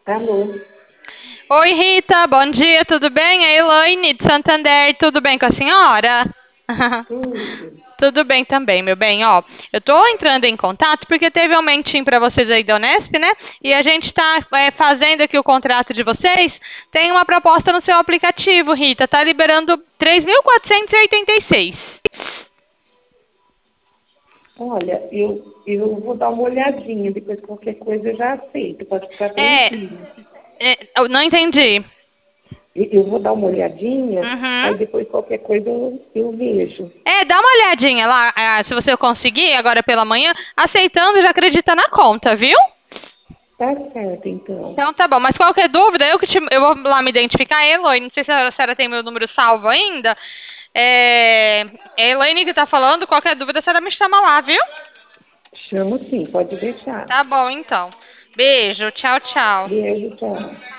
Alô? Oi, Rita, bom dia, tudo bem? É Elaine de Santander, tudo bem com a senhora? Tudo. Tudo bem também, meu bem. Ó, eu tô entrando em contato porque teve aumentinho para vocês aí da Unesp, né? E a gente tá fazendo aqui o contrato de vocês. Tem uma proposta no seu aplicativo, Rita, tá liberando 3.486. Olha, eu vou dar uma olhadinha, depois qualquer coisa eu já aceito, pode ficar É, tranquilo. eu não entendi. Eu vou dar uma olhadinha, Uhum. aí depois qualquer coisa eu vejo. Dá uma olhadinha lá, se você conseguir agora pela manhã, aceitando já acredita na conta, viu? Tá certo, então. Então tá bom, mas qualquer dúvida, eu vou lá me identificar, Eloy, não sei se a senhora tem meu número salvo ainda. É a Elaine que tá falando, qualquer dúvida a senhora me chama lá, viu? Chamo sim, pode deixar. Tá bom, então. Beijo, tchau, tchau. Beijo, tchau.